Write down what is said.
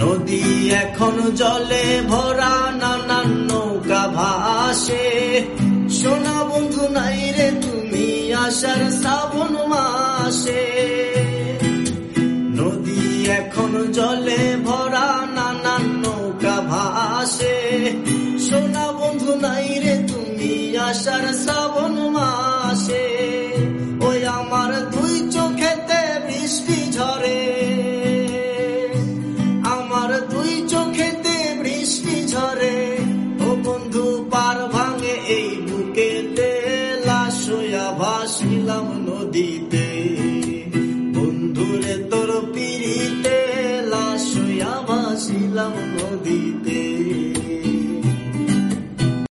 নদী এখন জলে ভরা, নানান নৌকা ভাসে। সোনা বন্ধু নাই রে তুমি আষাঢ় শ্রাবণ মাসে। নদী এখন জলে ভরা, নানান নৌকা ভাসে। সোনা বন্ধু নাই রে তুমি আষাঢ় শ্রাবণ